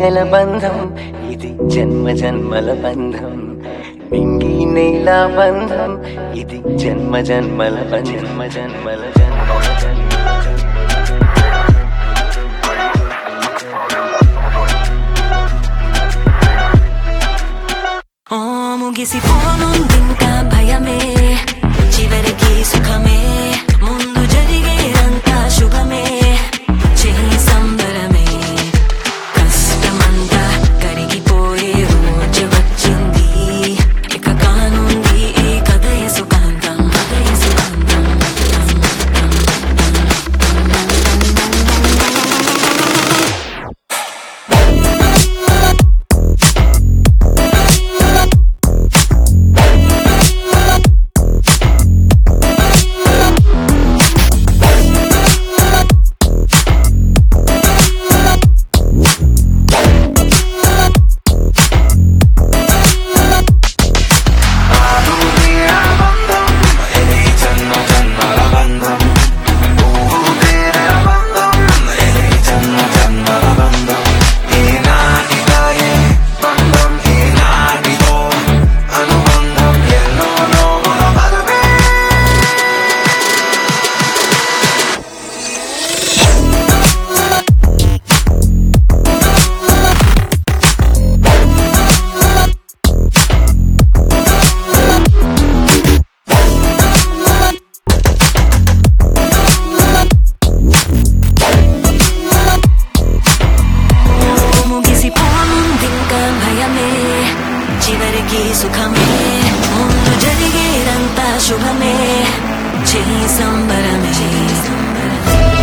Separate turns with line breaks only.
తీగల బంధం ఇది జన్మ జన్మల బంధం నింగి నేల బంధం ఇది జన్మ జన్మల జన్మ జన్మల జన్మల
ముగిసిపోనుందింకా భయమే చివరికి సుఖమే ముందు జరిగేదంతా శుభమే చేయి సంబరమే కష్టమంతా కరిగిపోయే రోజు వచ్చింది ఇక కానుంది ఈ కథయ సుఖాంతం కథయ సుఖాంతం చివరికి సుఖమే ముందు జరిగేదంతా శుభమే చేయి సంబరమే